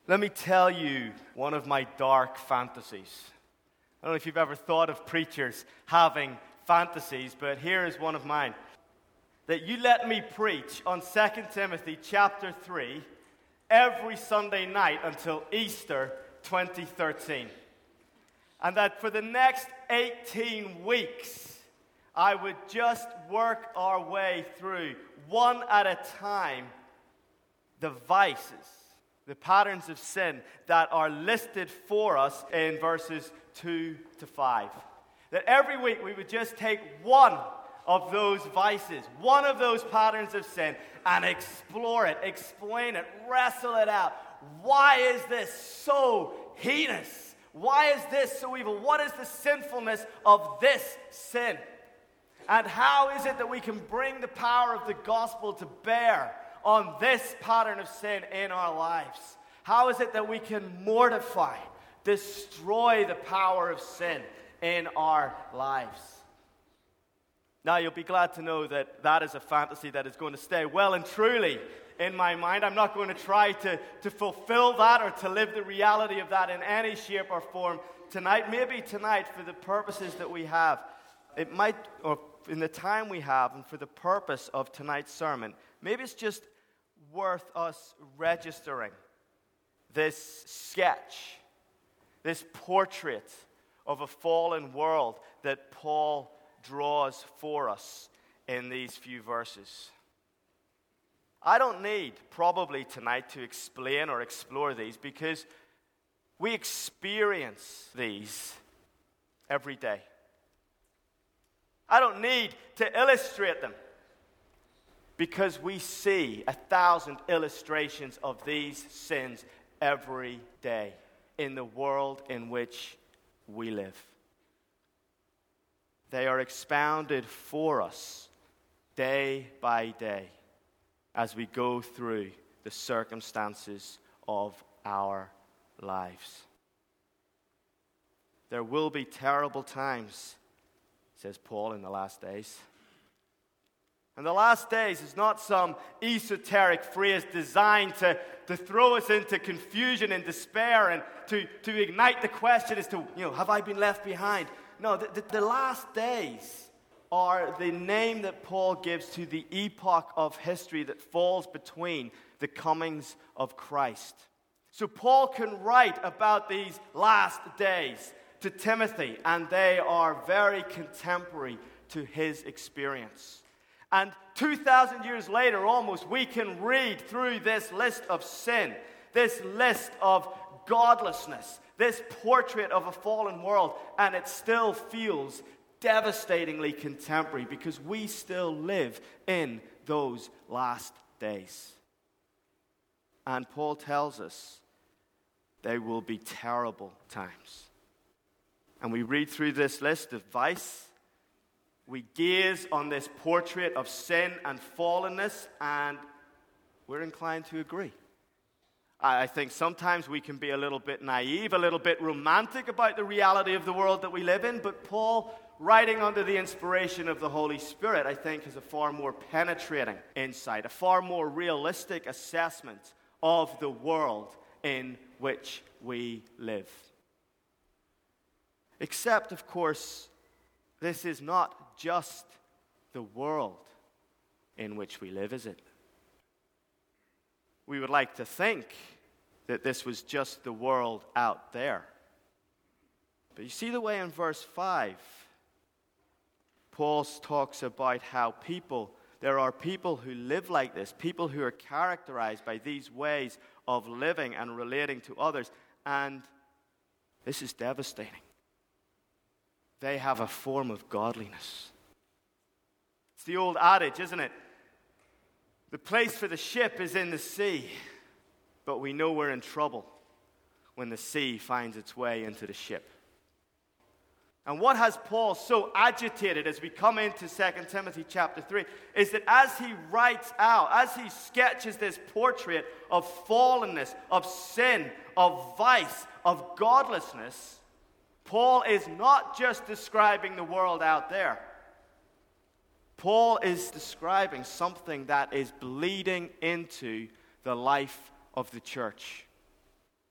Let me tell you one of my dark fantasies. I don't know if you've ever thought of preachers having fantasies, but here is one of mine. That you let me preach on 2 Timothy chapter 3 every Sunday night until Easter 2013. And that for the next 18 weeks, I would just work our way through, one at a time, the vices, the patterns of sin that are listed for us in verses 2 to 5. That every week we would just take one of those vices, one of those patterns of sin, and explore it, explain it, wrestle it out. Why is this so heinous? Why is this so evil? What is the sinfulness of this sin? And how is it that we can bring the power of the gospel to bear on this pattern of sin in our lives? How is it that we can mortify, destroy the power of sin in our lives? Now, you'll be glad to know that that is a fantasy that is going to stay well and truly in my mind. I'm not going to try to fulfill that or to live the reality of that in any shape or form tonight. Maybe tonight, for the purposes that we have, it might, or in the time we have and for the purpose of tonight's sermon, maybe it's just worth us registering this sketch, this portrait of a fallen world that Paul draws for us in these few verses. I don't need probably tonight to explain or explore these because we experience these every day. I don't need to illustrate them because we see 1,000 illustrations of these sins every day in the world in which we live. They are expounded for us day by day as we go through the circumstances of our lives. There will be terrible times, says Paul, in the last days. And the last days is not some esoteric phrase designed to throw us into confusion and despair and to ignite the question as to, have I been left behind? No, the last days are the name that Paul gives to the epoch of history that falls between the comings of Christ. So Paul can write about these last days to Timothy, and they are very contemporary to his experience. And 2,000 years later, almost, we can read through this list of sin, this list of godlessness, this portrait of a fallen world, and it still feels devastatingly contemporary because we still live in those last days. And Paul tells us they will be terrible times. And we read through this list of vice. We gaze on this portrait of sin and fallenness, and we're inclined to agree. I think sometimes we can be a little bit naive, a little bit romantic about the reality of the world that we live in, but Paul, writing under the inspiration of the Holy Spirit, I think has a far more penetrating insight, a far more realistic assessment of the world in which we live. Except, of course, this is not just the world in which we live, is it? We would like to think that this was just the world out there. But you see the way in verse 5, Paul talks about how there are people who live like this, people who are characterized by these ways of living and relating to others, and this is devastating. They have a form of godliness. It's the old adage, isn't it? The place for the ship is in the sea, but we know we're in trouble when the sea finds its way into the ship. And what has Paul so agitated as we come into 2 Timothy chapter 3 is that as he writes out, as he sketches this portrait of fallenness, of sin, of vice, of godlessness, Paul is not just describing the world out there. Paul is describing something that is bleeding into the life of the church.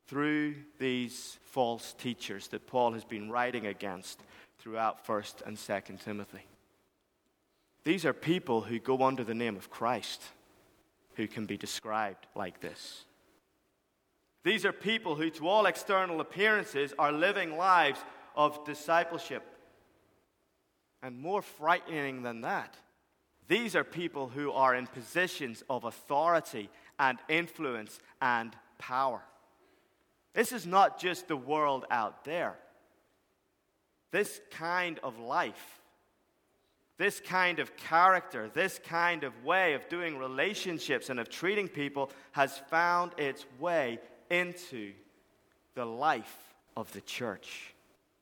through these false teachers that Paul has been writing against throughout 1st and 2nd Timothy. These are people who go under the name of Christ, who can be described like this. These are people who, to all external appearances, are living lives of discipleship. And more frightening than that, these are people who are in positions of authority and influence and power. This is not just the world out there. This kind of life, this kind of character, this kind of way of doing relationships and of treating people has found its way into the life of the church.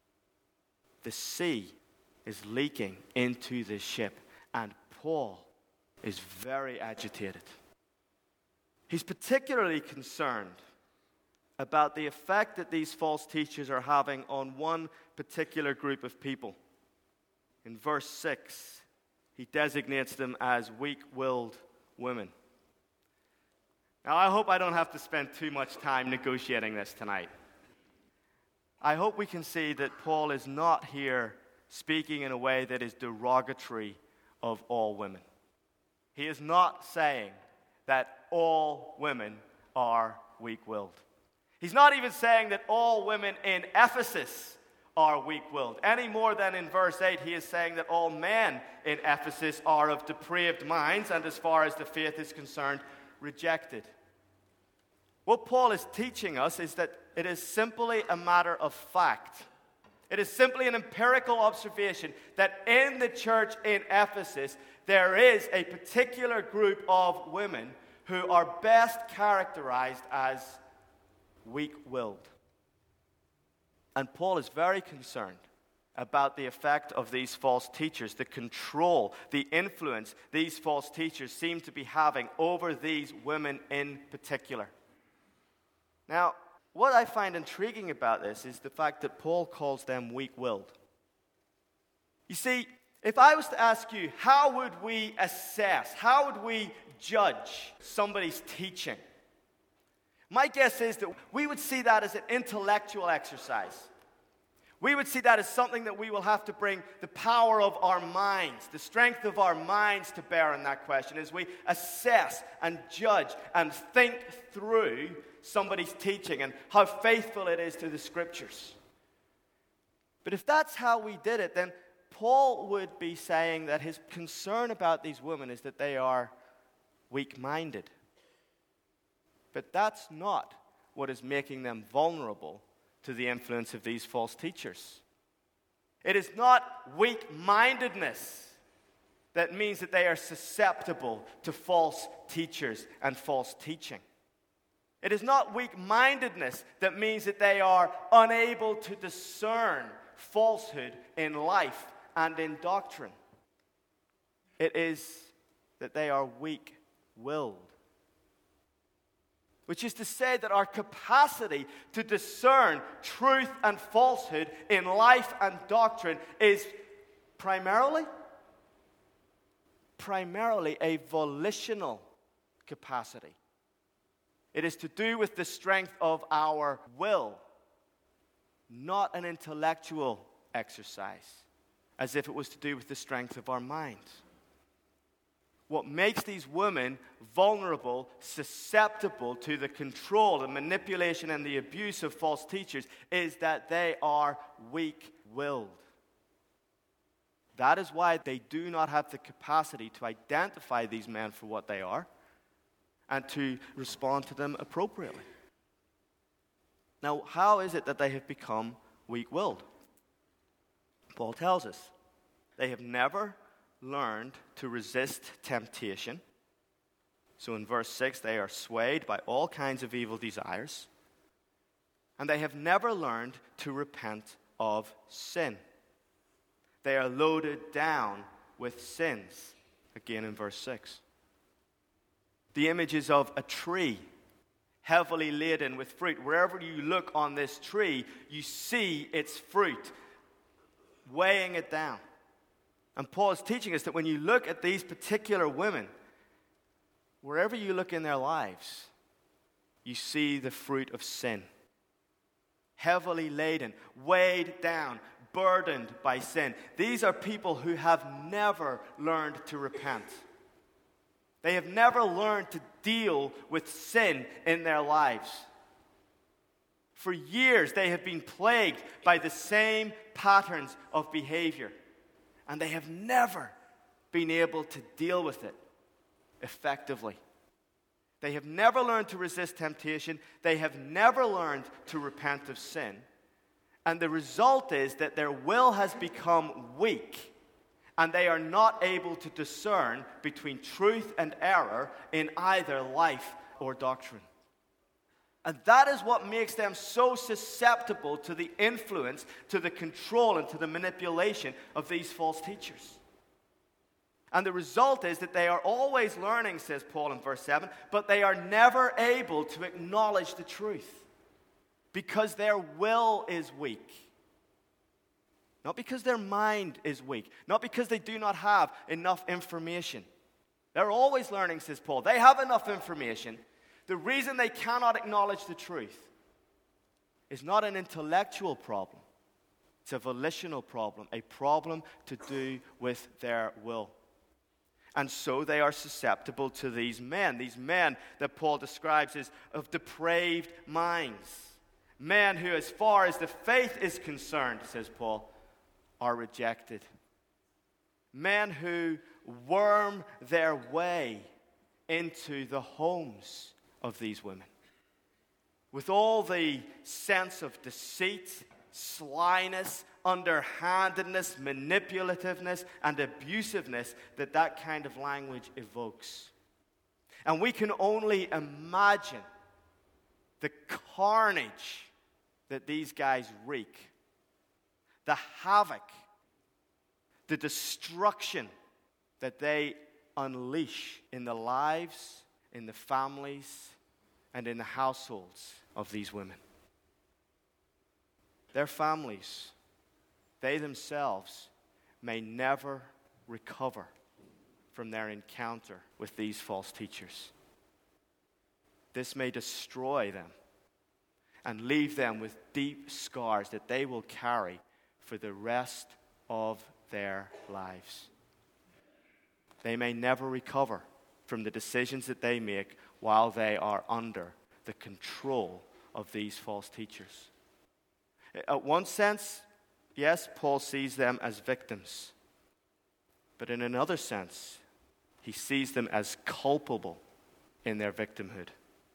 The sea is leaking into this ship, and Paul is very agitated. He's particularly concerned about the effect that these false teachers are having on one particular group of people. In verse 6, he designates them as weak-willed women. Now, I hope I don't have to spend too much time negotiating this tonight. I hope we can see that Paul is not here speaking in a way that is derogatory of all women. He is not saying that all women are weak-willed. He's not even saying that all women in Ephesus are weak-willed. Any more than in verse 8, he is saying that all men in Ephesus are of depraved minds and, as far as the faith is concerned, rejected. What Paul is teaching us is that it is simply a matter of fact. It is simply an empirical observation that in the church in Ephesus, there is a particular group of women who are best characterized as weak-willed. And Paul is very concerned about the effect of these false teachers, the control, the influence these false teachers seem to be having over these women in particular. Now, what I find intriguing about this is the fact that Paul calls them weak-willed. You see, if I was to ask you, how would we assess, how would we judge somebody's teaching? My guess is that we would see that as an intellectual exercise. We would see that as something that we will have to bring the power of our minds, the strength of our minds to bear on that question as we assess and judge and think through somebody's teaching and how faithful it is to the Scriptures. But if that's how we did it, then Paul would be saying that his concern about these women is that they are weak-minded. But that's not what is making them vulnerable to the influence of these false teachers. It is not weak-mindedness that means that they are susceptible to false teachers and false teaching. It is not weak-mindedness that means that they are unable to discern falsehood in life and in doctrine. It is that they are weak-willed. Which is to say that our capacity to discern truth and falsehood in life and doctrine is primarily a volitional capacity. It is to do with the strength of our will, not an intellectual exercise, as if it was to do with the strength of our minds. What makes these women vulnerable, susceptible to the control, the manipulation, and the abuse of false teachers is that they are weak-willed. That is why they do not have the capacity to identify these men for what they are and to respond to them appropriately. Now, how is it that they have become weak-willed? Paul tells us they have never learned to resist temptation. So in verse 6, they are swayed by all kinds of evil desires. And they have never learned to repent of sin. They are loaded down with sins. Again in verse 6. The image is of a tree, heavily laden with fruit. Wherever you look on this tree, you see its fruit, weighing it down. And Paul is teaching us that when you look at these particular women, wherever you look in their lives, you see the fruit of sin. heavily laden, weighed down, burdened by sin. These are people who have never learned to repent. They have never learned to deal with sin in their lives. For years, they have been plagued by the same patterns of behavior, and they have never been able to deal with it effectively. They have never learned to resist temptation. They have never learned to repent of sin. And the result is that their will has become weak, and they are not able to discern between truth and error in either life or doctrine. And that is what makes them so susceptible to the influence, to the control, and to the manipulation of these false teachers. And the result is that they are always learning, says Paul in verse 7, but they are never able to acknowledge the truth because their will is weak. Not because their mind is weak, not because they do not have enough information. They're always learning, says Paul. They have enough information. The reason they cannot acknowledge the truth is not an intellectual problem. It's a volitional problem, a problem to do with their will. And so they are susceptible to these men that Paul describes as of depraved minds. Men who, as far as the faith is concerned, says Paul, are rejected. Men who worm their way into the homes of these women with all the sense of deceit, slyness, underhandedness, manipulativeness, and abusiveness that kind of language evokes. And we can only imagine the carnage that these guys wreak, the havoc, the destruction that they unleash in the lives, in the families, and in the households of these women. Their families, they themselves may never recover from their encounter with these false teachers. This may destroy them and leave them with deep scars that they will carry for the rest of their lives. They may never recover from the decisions that they make while they are under the control of these false teachers. In one sense, yes, Paul sees them as victims. But in another sense, he sees them as culpable in their victimhood.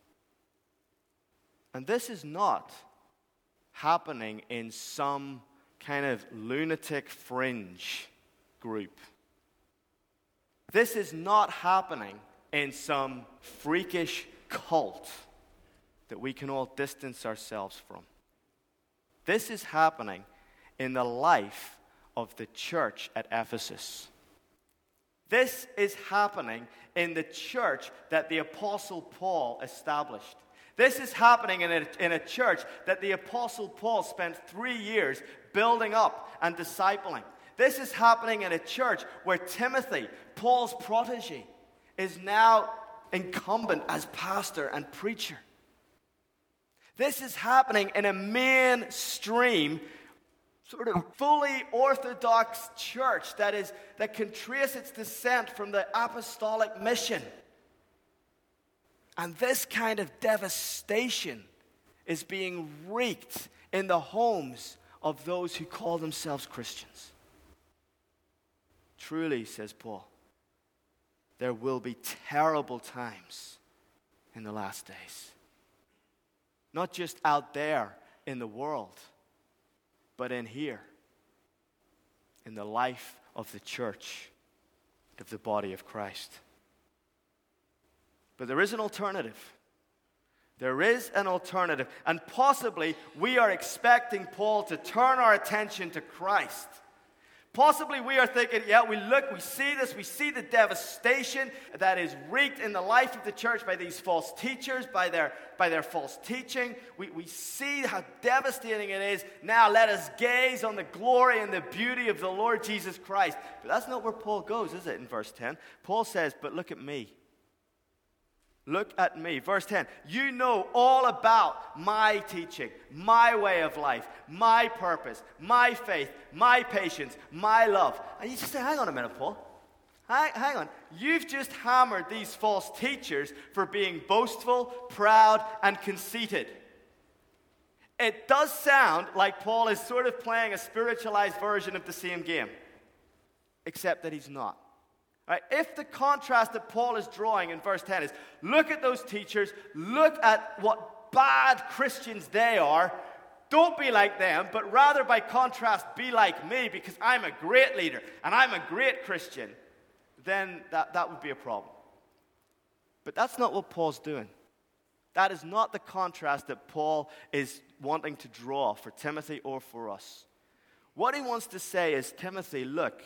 And this is not happening in some kind of lunatic fringe group. This is not happening in some freakish cult that we can all distance ourselves from. This is happening in the life of the church at Ephesus. This is happening in the church that the Apostle Paul established. This is happening in a church that the Apostle Paul spent 3 years building up and discipling. This is happening in a church where Timothy, Paul's protege, is now incumbent as pastor and preacher. This is happening in a mainstream, sort of fully orthodox church that can trace its descent from the apostolic mission. And this kind of devastation is being wreaked in the homes of those who call themselves Christians. Truly, says Paul, there will be terrible times in the last days. Not just out there in the world, but in here, in the life of the church, of the body of Christ. But there is an alternative. There is an alternative. And possibly we are expecting Paul to turn our attention to Christ. Possibly we are thinking, we see this, we see the devastation that is wreaked in the life of the church by these false teachers, by their false teaching. We see how devastating it is. Now let us gaze on the glory and the beauty of the Lord Jesus Christ. But that's not where Paul goes, is it, in verse 10? Paul says, but look at me. Look at me. Verse 10. You know all about my teaching, my way of life, my purpose, my faith, my patience, my love. And you just say, hang on a minute, Paul. Hang on. You've just hammered these false teachers for being boastful, proud, and conceited. It does sound like Paul is sort of playing a spiritualized version of the same game, except that he's not. Right? If the contrast that Paul is drawing in verse 10 is, look at those teachers, look at what bad Christians they are, don't be like them, but rather by contrast be like me because I'm a great leader and I'm a great Christian, then that would be a problem. But that's not what Paul's doing. That is not the contrast that Paul is wanting to draw for Timothy or for us. What he wants to say is, Timothy, look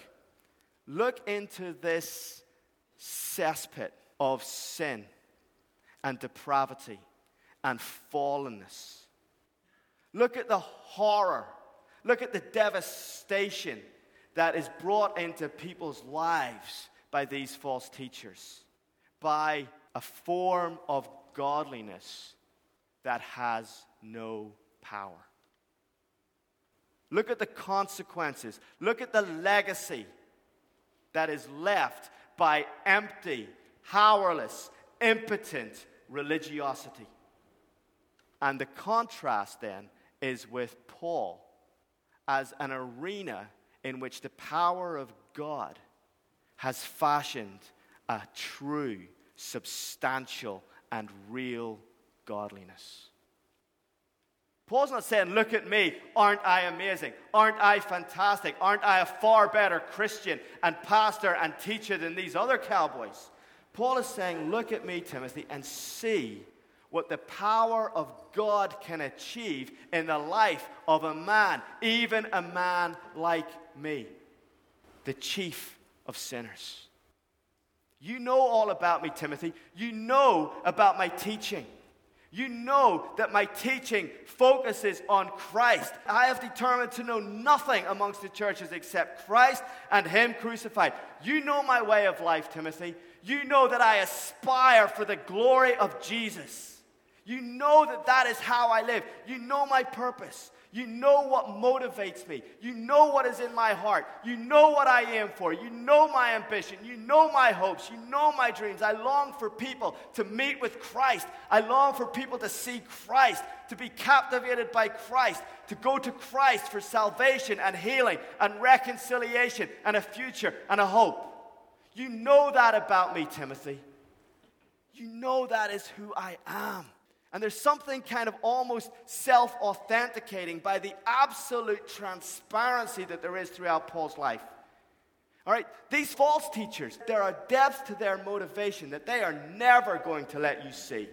into this cesspit of sin and depravity and fallenness. Look at the horror. Look at the devastation that is brought into people's lives by these false teachers, by a form of godliness that has no power. Look at the consequences. Look at the legacy that is left by empty, powerless, impotent religiosity. And the contrast then is with Paul as an arena in which the power of God has fashioned a true, substantial, and real godliness. Paul's not saying, look at me, aren't I amazing? Aren't I fantastic? Aren't I a far better Christian and pastor and teacher than these other cowboys? Paul is saying, look at me, Timothy, and see what the power of God can achieve in the life of a man, even a man like me, the chief of sinners. You know all about me, Timothy. You know about my teaching. You know that my teaching focuses on Christ. I have determined to know nothing amongst the churches except Christ and Him crucified. You know my way of life, Timothy. You know that I aspire for the glory of Jesus. You know that that is how I live. You know my purpose. You know what motivates me. You know what is in my heart. You know what I aim for. You know my ambition. You know my hopes. You know my dreams. I long for people to meet with Christ. I long for people to see Christ, to be captivated by Christ, to go to Christ for salvation and healing and reconciliation and a future and a hope. You know that about me, Timothy. You know that is who I am. And there's something kind of almost self-authenticating by the absolute transparency that there is throughout Paul's life. All right, these false teachers, there are depths to their motivation that they are never going to let you see.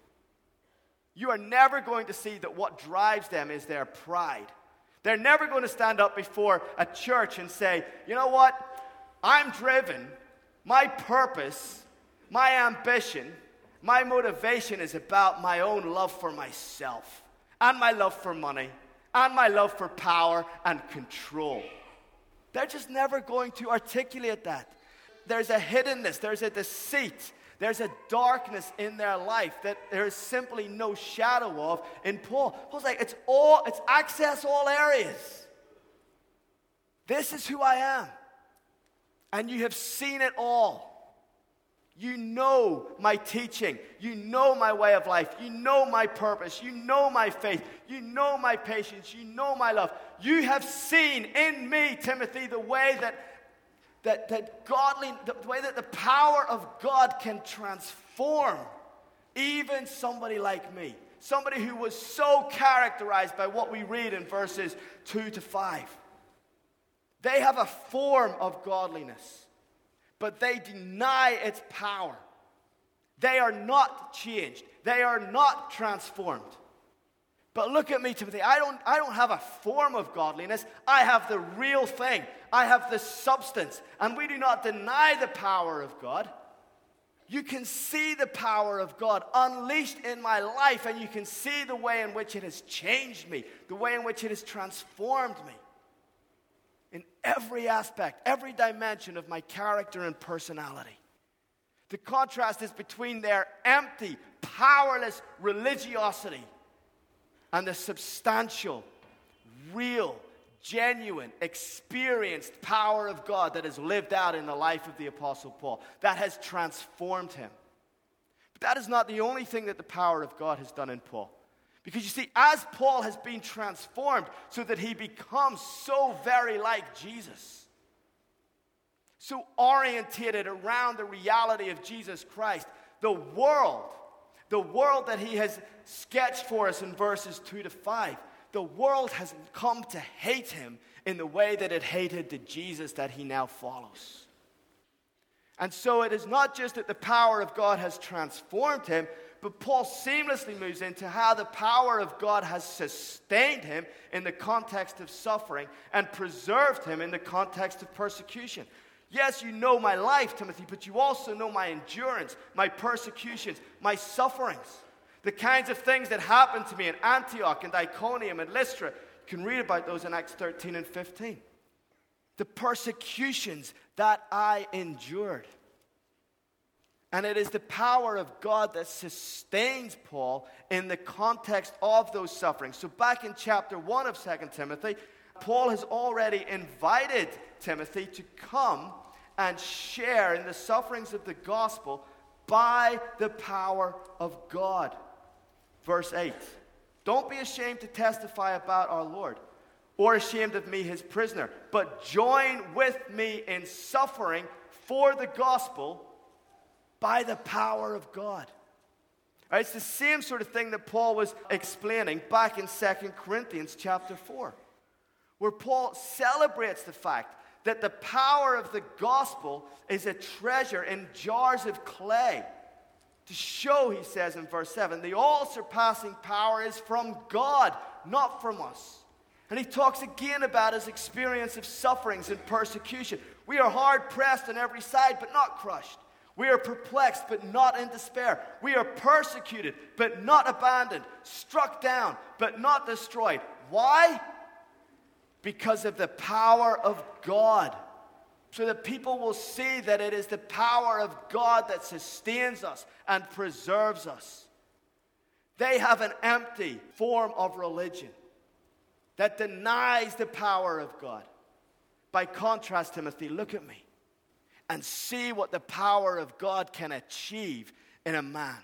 You are never going to see that what drives them is their pride. They're never going to stand up before a church and say, you know what, I'm driven, my purpose, my ambition, my motivation is about my own love for myself and my love for money and my love for power and control. They're just never going to articulate that. There's a hiddenness, there's a deceit, there's a darkness in their life that there is simply no shadow of in Paul. Paul's like, it's access all areas. This is who I am. And you have seen it all. You know my teaching. You know my way of life. You know my purpose. You know my faith. You know my patience. You know my love. You have seen in me, Timothy, the way that the way that the power of God can transform even somebody like me. Somebody who was so characterized by what we read in verses 2 to 5. They have a form of godliness, but they deny its power. They are not changed. They are not transformed. But look at me, Timothy. I don't have a form of godliness. I have the real thing. I have the substance. And we do not deny the power of God. You can see the power of God unleashed in my life, and you can see the way in which it has changed me, the way in which it has transformed me. In every aspect, every dimension of my character and personality. The contrast is between their empty, powerless religiosity and the substantial, real, genuine, experienced power of God that is lived out in the life of the Apostle Paul, that has transformed him. But that is not the only thing that the power of God has done in Paul. Because you see, as Paul has been transformed so that he becomes so very like Jesus, so orientated around the reality of Jesus Christ, the world that he has sketched for us in verses 2 to 5, the world has come to hate him in the way that it hated the Jesus that he now follows. And so it is not just that the power of God has transformed him, but Paul seamlessly moves into how the power of God has sustained him in the context of suffering and preserved him in the context of persecution. Yes, you know my life, Timothy, but you also know my endurance, my persecutions, my sufferings. The kinds of things that happened to me in Antioch and Iconium and Lystra. You can read about those in Acts 13 and 15. The persecutions that I endured. And it is the power of God that sustains Paul in the context of those sufferings. So back in chapter 1 of 2 Timothy, Paul has already invited Timothy to come and share in the sufferings of the gospel by the power of God. Verse 8, don't be ashamed to testify about our Lord, or ashamed of me, his prisoner, but join with me in suffering for the gospel by the power of God. Right, it's the same sort of thing that Paul was explaining back in 2 Corinthians chapter 4, where Paul celebrates the fact that the power of the gospel is a treasure in jars of clay. To show, he says in verse 7, the all-surpassing power is from God, not from us. And he talks again about his experience of sufferings and persecution. We are hard-pressed on every side, but not crushed. We are perplexed, but not in despair. We are persecuted, but not abandoned. Struck down, but not destroyed. Why? Because of the power of God. So that people will see that it is the power of God that sustains us and preserves us. They have an empty form of religion that denies the power of God. By contrast, Timothy, look at me and see what the power of God can achieve in a man.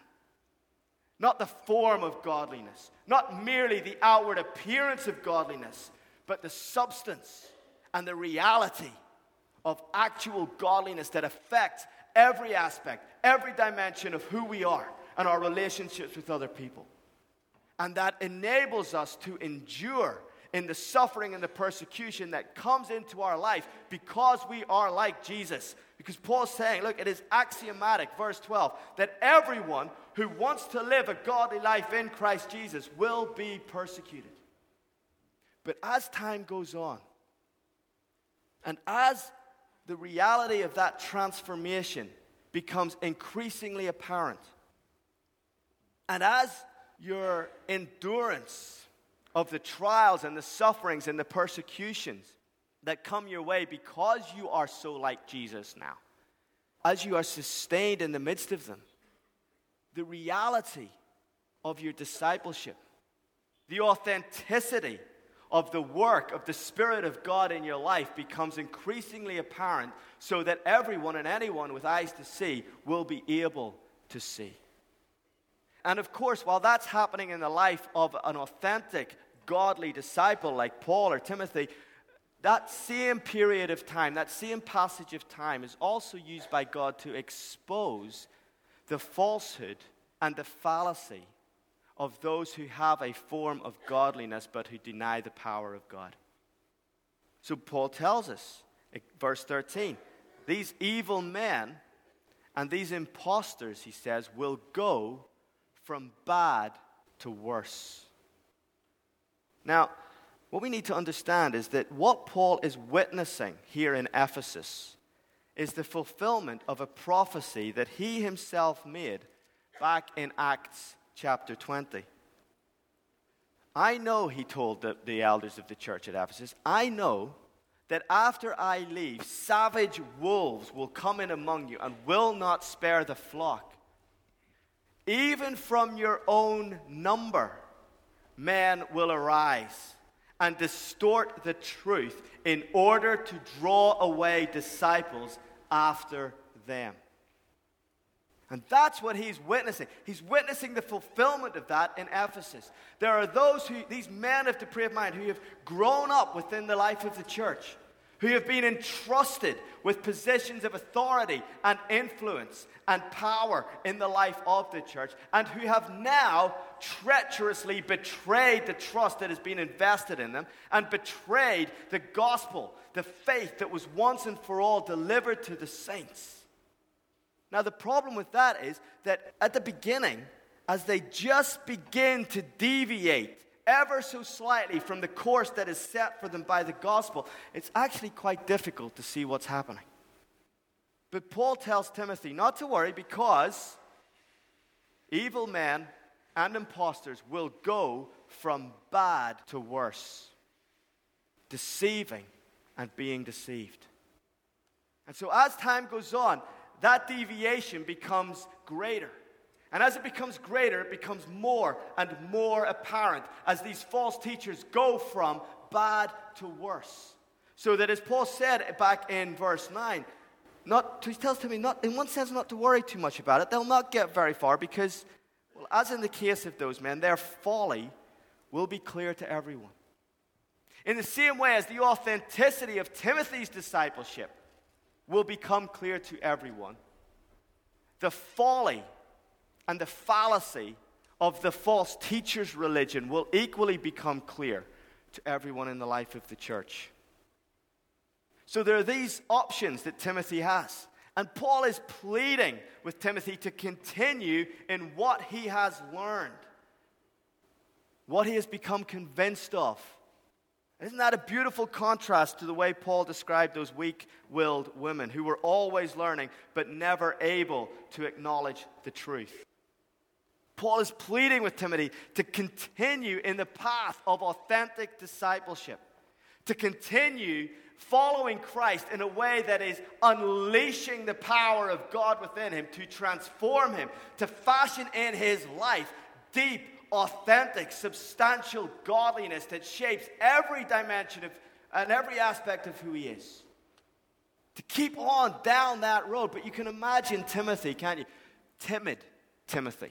Not the form of godliness, not merely the outward appearance of godliness, but the substance and the reality of actual godliness that affects every aspect, every dimension of who we are and our relationships with other people. And that enables us to endure in the suffering and the persecution that comes into our life because we are like Jesus. Because Paul's saying, look, it is axiomatic, verse 12, that everyone who wants to live a godly life in Christ Jesus will be persecuted. But as time goes on, and as the reality of that transformation becomes increasingly apparent, and as your endurance of the trials and the sufferings and the persecutions that come your way because you are so like Jesus now, as you are sustained in the midst of them, the reality of your discipleship, the authenticity of the work of the Spirit of God in your life becomes increasingly apparent so that everyone and anyone with eyes to see will be able to see. And of course, while that's happening in the life of an authentic, godly disciple like Paul or Timothy, that same period of time, that same passage of time is also used by God to expose the falsehood and the fallacy of those who have a form of godliness but who deny the power of God. So Paul tells us, verse 13, these evil men and these impostors, he says, will go from bad to worse. Now, what we need to understand is that what Paul is witnessing here in Ephesus is the fulfillment of a prophecy that he himself made back in Acts chapter 20. I know, he told the elders of the church at Ephesus, I know that after I leave, savage wolves will come in among you and will not spare the flock. Even from your own number, men will arise and distort the truth in order to draw away disciples after them. And that's what he's witnessing. He's witnessing the fulfillment of that in Ephesus. There are these men of depraved mind who have grown up within the life of the church, who have been entrusted with positions of authority and influence and power in the life of the church, and who have now treacherously betrayed the trust that has been invested in them and betrayed the gospel, the faith that was once and for all delivered to the saints. Now, the problem with that is that at the beginning, as they just begin to deviate ever so slightly from the course that is set for them by the gospel, it's actually quite difficult to see what's happening. But Paul tells Timothy not to worry, because evil men and impostors will go from bad to worse, deceiving and being deceived. And so as time goes on, that deviation becomes greater. And as it becomes greater, it becomes more and more apparent as these false teachers go from bad to worse. So that, as Paul said back in verse 9, he tells Timothy, not, in one sense, not to worry too much about it. They'll not get very far because, well, as in the case of those men, their folly will be clear to everyone. In the same way as the authenticity of Timothy's discipleship will become clear to everyone, the folly and the fallacy of the false teacher's religion will equally become clear to everyone in the life of the church. So there are these options that Timothy has. And Paul is pleading with Timothy to continue in what he has learned, what he has become convinced of. Isn't that a beautiful contrast to the way Paul described those weak-willed women who were always learning but never able to acknowledge the truth? Paul is pleading with Timothy to continue in the path of authentic discipleship, to continue following Christ in a way that is unleashing the power of God within him to transform him, to fashion in his life deep, authentic, substantial godliness that shapes every dimension and every aspect of who he is. To keep on down that road. But you can imagine Timothy, can't you? Timid Timothy.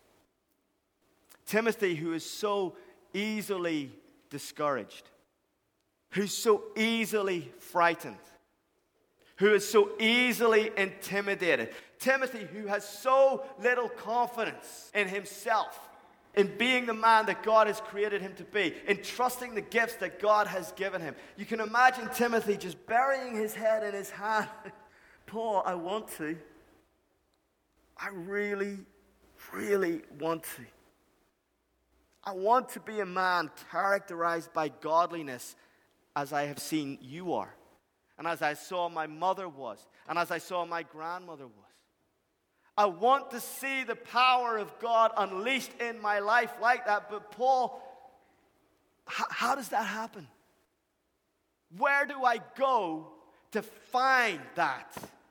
Timothy, who is so easily discouraged, who's so easily frightened, who is so easily intimidated. Timothy, who has so little confidence in himself, in being the man that God has created him to be, in trusting the gifts that God has given him. You can imagine Timothy just burying his head in his hand. Paul, I want to. I really, really want to. I want to be a man characterized by godliness as I have seen you are, and as I saw my mother was, and as I saw my grandmother was. I want to see the power of God unleashed in my life like that. But Paul, how does that happen? Where do I go to find that?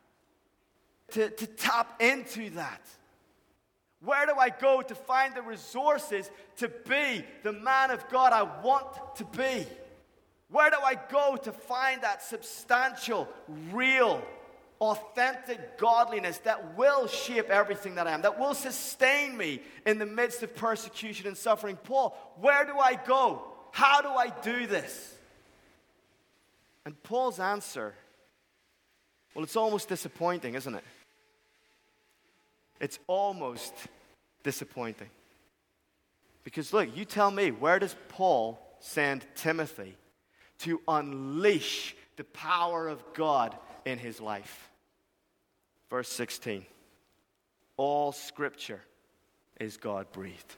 To tap into that? Where do I go to find the resources to be the man of God I want to be? Where do I go to find that substantial, real, authentic godliness that will shape everything that I am, that will sustain me in the midst of persecution and suffering? Paul, where do I go? How do I do this? And Paul's answer, well, it's almost disappointing, isn't it? It's almost disappointing. Because look, you tell me, where does Paul send Timothy to unleash the power of God in his life? Verse 16. All Scripture is God-breathed.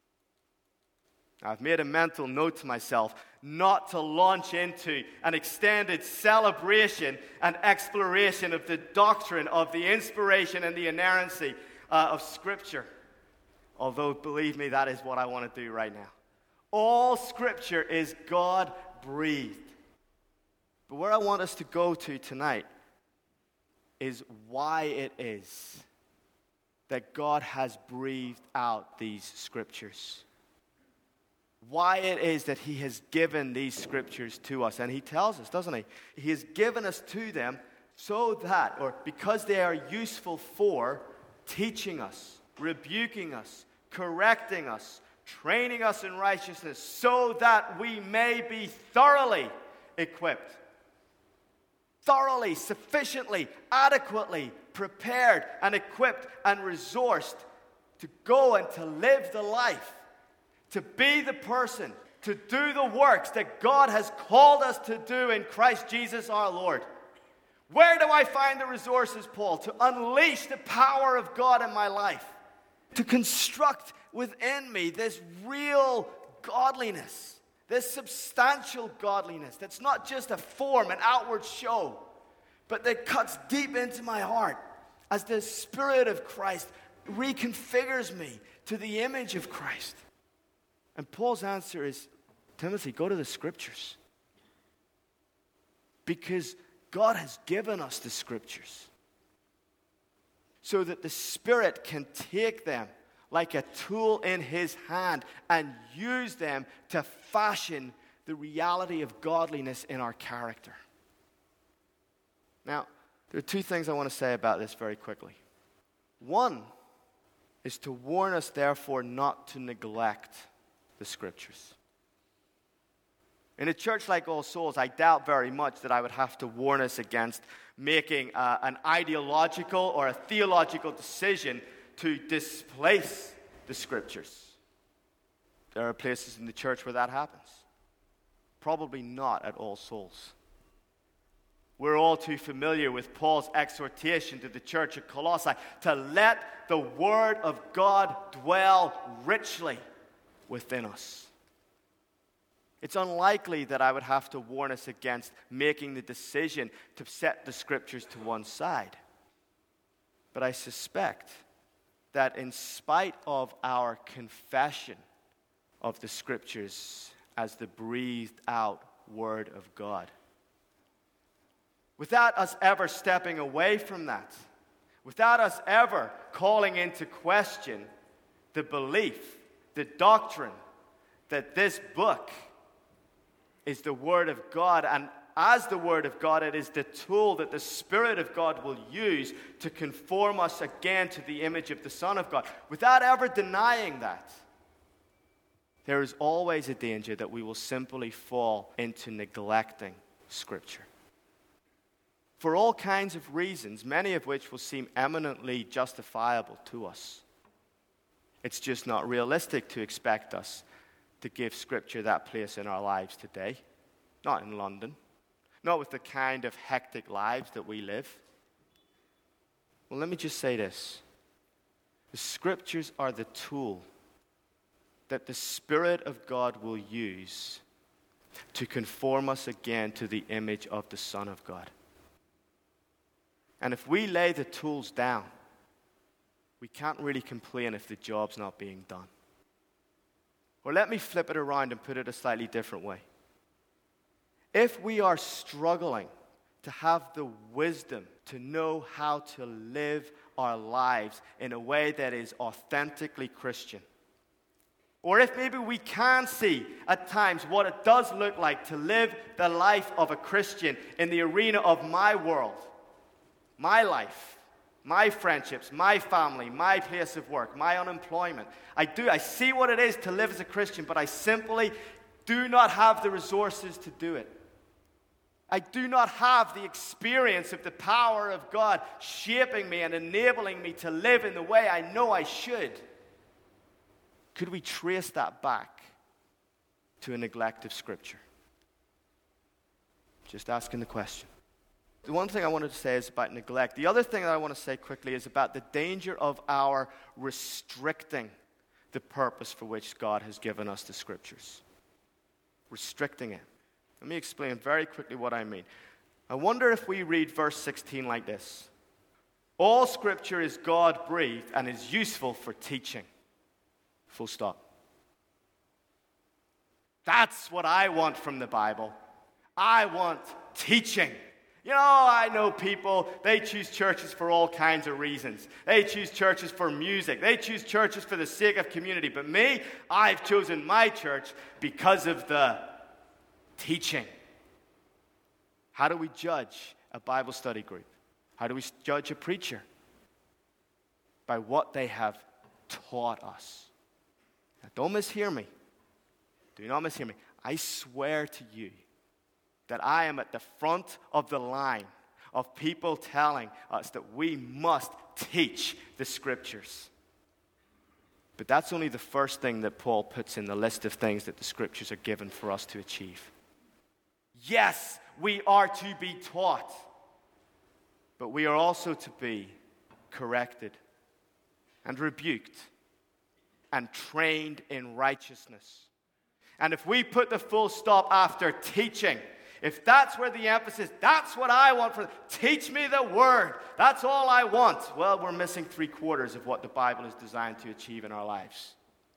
I've made a mental note to myself not to launch into an extended celebration and exploration of the doctrine of the inspiration and the inerrancy of Scripture. Although, believe me, that is what I want to do right now. All Scripture is God-breathed. But where I want us to go to tonight is why it is that God has breathed out these scriptures. Why it is that he has given these scriptures to us. And he tells us, doesn't he? He has given us to them so that, or because they are useful for teaching us, rebuking us, correcting us, training us in righteousness, so that we may be thoroughly equipped. Thoroughly, sufficiently, adequately prepared and equipped and resourced to go and to live the life, to be the person, to do the works that God has called us to do in Christ Jesus our Lord. Where do I find the resources, Paul? To unleash the power of God in my life, to construct within me this real godliness, this substantial godliness that's not just a form, an outward show, but that cuts deep into my heart as the Spirit of Christ reconfigures me to the image of Christ. And Paul's answer is, Timothy, go to the Scriptures. Because God has given us the Scriptures so that the Spirit can take them like a tool in his hand and use them to fashion the reality of godliness in our character. Now, there are two things I want to say about this very quickly. One is to warn us, therefore, not to neglect the Scriptures. In a church like All Souls, I doubt very much that I would have to warn us against making an ideological or a theological decision to displace the Scriptures. There are places in the church where that happens. Probably not at All Souls. We're all too familiar with Paul's exhortation to the church at Colossae to let the Word of God dwell richly within us. It's unlikely that I would have to warn us against making the decision to set the Scriptures to one side. But I suspect that in spite of our confession of the Scriptures as the breathed out Word of God, without us ever stepping away from that, without us ever calling into question the belief, the doctrine that this book is the Word of God, and as the Word of God, it is the tool that the Spirit of God will use to conform us again to the image of the Son of God. Without ever denying that, there is always a danger that we will simply fall into neglecting Scripture. For all kinds of reasons, many of which will seem eminently justifiable to us. It's just not realistic to expect us to give Scripture that place in our lives today. Not in London. Not with the kind of hectic lives that we live. Well, let me just say this. The Scriptures are the tool that the Spirit of God will use to conform us again to the image of the Son of God. And if we lay the tools down, we can't really complain if the job's not being done. Or let me flip it around and put it a slightly different way. If we are struggling to have the wisdom to know how to live our lives in a way that is authentically Christian, or if maybe we can see at times what it does look like to live the life of a Christian in the arena of my world, my life, my friendships, my family, my place of work, my unemployment. I see what it is to live as a Christian, but I simply do not have the resources to do it. I do not have the experience of the power of God shaping me and enabling me to live in the way I know I should. Could we trace that back to a neglect of Scripture? Just asking the question. The one thing I wanted to say is about neglect. The other thing that I want to say quickly is about the danger of our restricting the purpose for which God has given us the Scriptures. Restricting it. Let me explain very quickly what I mean. I wonder if we read verse 16 like this. All Scripture is God-breathed and is useful for teaching. Full stop. That's what I want from the Bible. I want teaching. You know, I know people, they choose churches for all kinds of reasons. They choose churches for music. They choose churches for the sake of community. But me, I've chosen my church because of the teaching. How do we judge a Bible study group? How do we judge a preacher? By what they have taught us. Now, don't mishear me. Do not mishear me. I swear to you that I am at the front of the line of people telling us that we must teach the Scriptures. But that's only the first thing that Paul puts in the list of things that the Scriptures are given for us to achieve. Yes, we are to be taught, but we are also to be corrected and rebuked and trained in righteousness. And if we put the full stop after teaching, if that's where the emphasis, that's what I want for, teach me the word, that's all I want. Well, we're missing 3/4 of what the Bible is designed to achieve in our lives.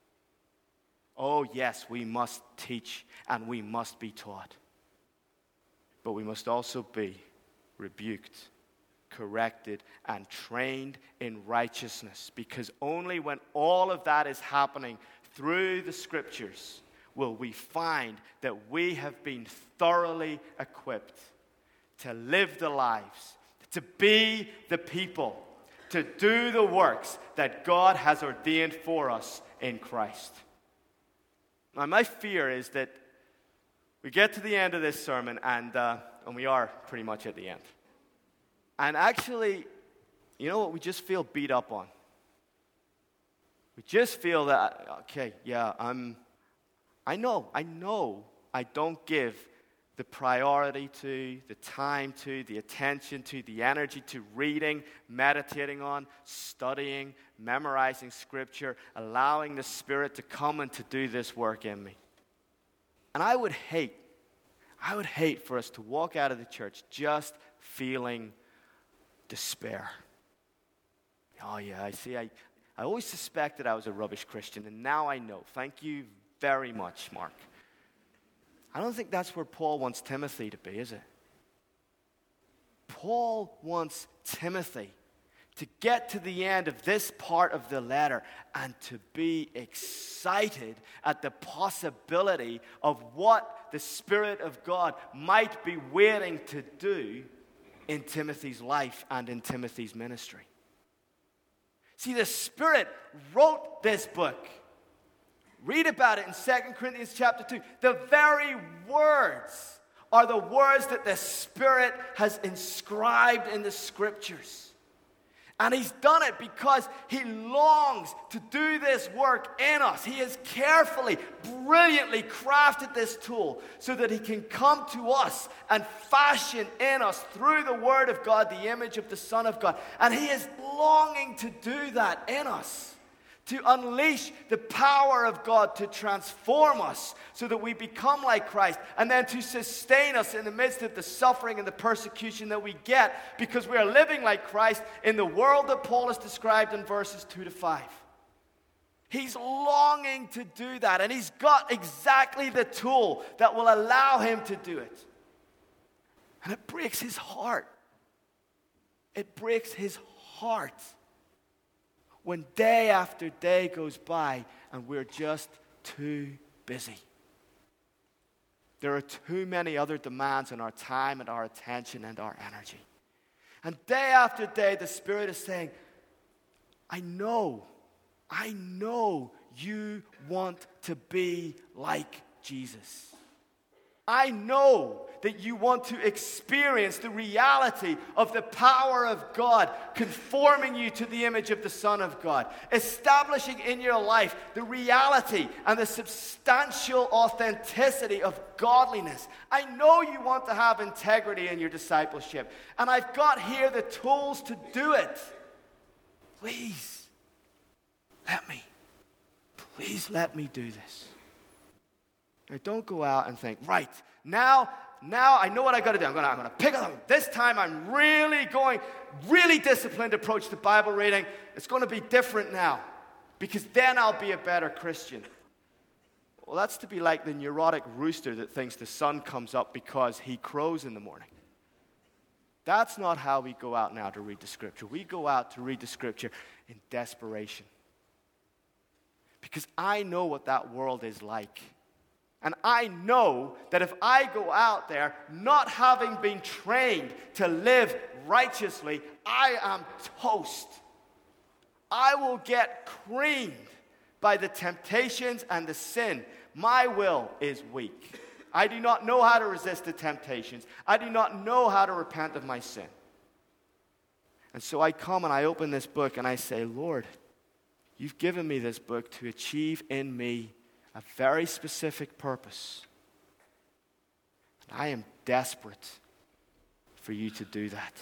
Oh, yes, we must teach and we must be taught. But we must also be rebuked, corrected, and trained in righteousness. Because only when all of that is happening through the Scriptures will we find that we have been thoroughly equipped to live the lives, to be the people, to do the works that God has ordained for us in Christ. Now, my fear is that we get to the end of this sermon, and we are pretty much at the end. And actually, you know what? We just feel beat up on. We just feel that, okay, yeah, I know I don't give the priority to, the time to, the attention to, the energy to reading, meditating on, studying, memorizing Scripture, allowing the Spirit to come and to do this work in me. And I would hate for us to walk out of the church just feeling despair. Oh yeah, I always suspected I was a rubbish Christian, and now I know. Thank you very much, Mark. I don't think that's where Paul wants Timothy to be, is it? Paul wants Timothy to get to the end of this part of the letter and to be excited at the possibility of what the Spirit of God might be waiting to do in Timothy's life and in Timothy's ministry. See, the Spirit wrote this book. Read about it in 2 Corinthians chapter 2. The very words are the words that the Spirit has inscribed in the Scriptures. And He's done it because He longs to do this work in us. He has carefully, brilliantly crafted this tool so that He can come to us and fashion in us through the Word of God the image of the Son of God. And He is longing to do that in us, to unleash the power of God to transform us so that we become like Christ, and then to sustain us in the midst of the suffering and the persecution that we get because we are living like Christ in the world that Paul has described in verses 2-5. He's longing to do that, and He's got exactly the tool that will allow Him to do it. And it breaks His heart. It breaks His heart when day after day goes by and we're just too busy. There are too many other demands on our time and our attention and our energy. And day after day, the Spirit is saying, I know you want to be like Jesus. I know that you want to experience the reality of the power of God conforming you to the image of the Son of God, establishing in your life the reality and the substantial authenticity of godliness. I know you want to have integrity in your discipleship, and I've got here the tools to do it. Please let me do this. Now, don't go out and think, right, now I know what I got to do. I'm going to pick it up. This time I'm really disciplined approach to Bible reading. It's going to be different now because then I'll be a better Christian. Well, that's to be like the neurotic rooster that thinks the sun comes up because he crows in the morning. That's not how we go out now to read the Scripture. We go out to read the Scripture in desperation. Because I know what that world is like. And I know that if I go out there not having been trained to live righteously, I am toast. I will get creamed by the temptations and the sin. My will is weak. I do not know how to resist the temptations. I do not know how to repent of my sin. And so I come and I open this book and I say, Lord, you've given me this book to achieve in me a very specific purpose. And I am desperate for you to do that.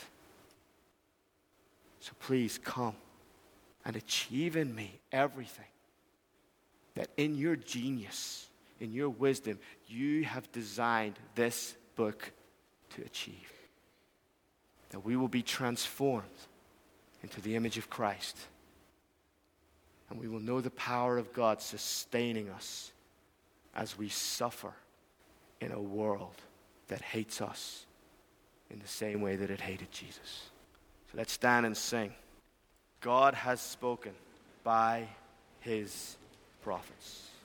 So please come and achieve in me everything that in your genius, in your wisdom, you have designed this book to achieve. That we will be transformed into the image of Christ. And we will know the power of God sustaining us as we suffer in a world that hates us in the same way that it hated Jesus. So let's stand and sing. God has spoken by his prophets.